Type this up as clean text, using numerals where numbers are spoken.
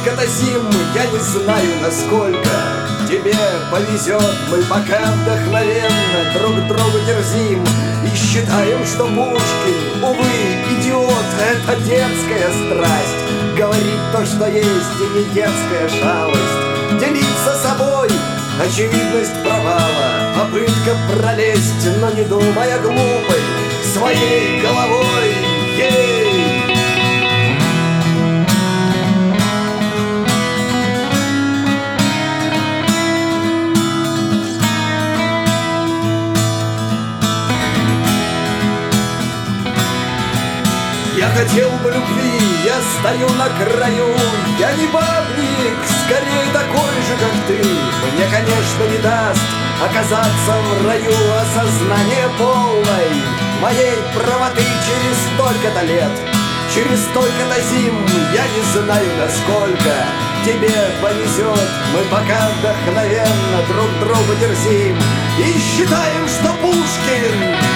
столько-то зим, я не знаю, насколько тебе повезет. Мы пока вдохновенно друг другу дерзим и считаем, что Пушкин, увы, идиот. Это детская страсть, говорить то, что есть, и не детская шалость. Делиться собой — очевидность провала, попытка пролезть, но не думая глупой, своей головой. Ей! Я хотел бы любви, я стою на краю. Я не бабник, скорее такой же, как ты. Мне, конечно, не даст оказаться в раю осознание полной моей правоты через столько-то лет, через столько-то зим. Я не знаю, насколько тебе повезет. Мы пока вдохновенно друг другу дерзим и считаем, что Пушкин